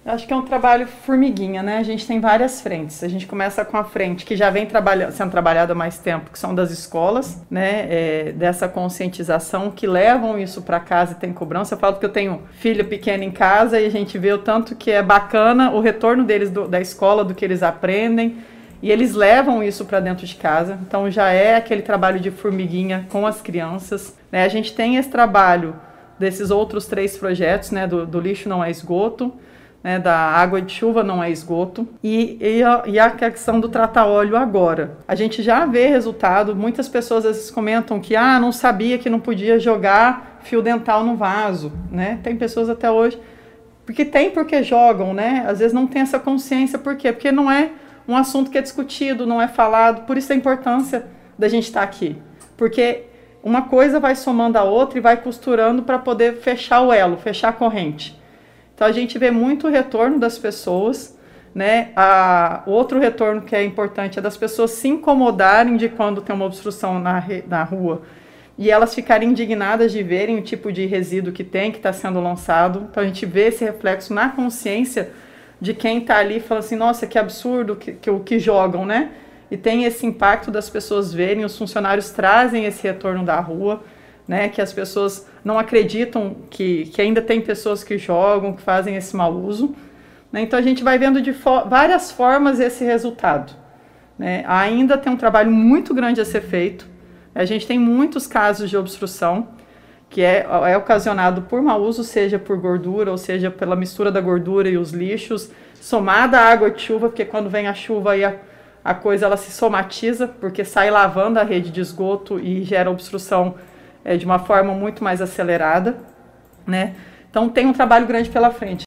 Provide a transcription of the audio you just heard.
Eu acho que é um trabalho formiguinha, né? A gente tem várias frentes. A gente começa com a frente que já vem sendo trabalhada há mais tempo, que são das escolas, né? Dessa conscientização que levam isso para casa e tem cobrança. Eu falo que eu tenho filho pequeno em casa e a gente vê o tanto que é bacana o retorno deles da escola, do que eles aprendem. E eles levam isso para dentro de casa. Então já é aquele trabalho de formiguinha com as crianças, né? A gente tem esse trabalho desses outros 3 projetos, né? Do lixo não é esgoto, né, da água de chuva não é esgoto, e a questão do tratar óleo agora. A gente já vê resultado, muitas pessoas às vezes comentam que não sabia que não podia jogar fio dental no vaso, né? Tem pessoas até hoje, porque jogam, né? Às vezes não tem essa consciência, por quê? Porque não é um assunto que é discutido, não é falado, por isso a importância da gente estar aqui, porque uma coisa vai somando a outra e vai costurando para poder fechar o elo, fechar a corrente. Então a gente vê muito o retorno das pessoas, né? Outro retorno que é importante é das pessoas se incomodarem de quando tem uma obstrução na rua e elas ficarem indignadas de verem o tipo de resíduo que está sendo lançado. Então a gente vê esse reflexo na consciência de quem está ali e fala assim, nossa, que absurdo que jogam, né? E tem esse impacto das pessoas verem, os funcionários trazem esse retorno da rua, né, que as pessoas não acreditam que ainda tem pessoas que jogam, que fazem esse mau uso, né? Então a gente vai vendo de várias formas esse resultado, né? Ainda tem um trabalho muito grande a ser feito. A gente tem muitos casos de obstrução que é ocasionado por mau uso, seja por gordura, ou seja pela mistura da gordura e os lixos, somada à água de chuva, porque quando vem a chuva aí a coisa ela se somatiza, porque sai lavando a rede de esgoto e gera obstrução de uma forma muito mais acelerada, né? Então tem um trabalho grande pela frente.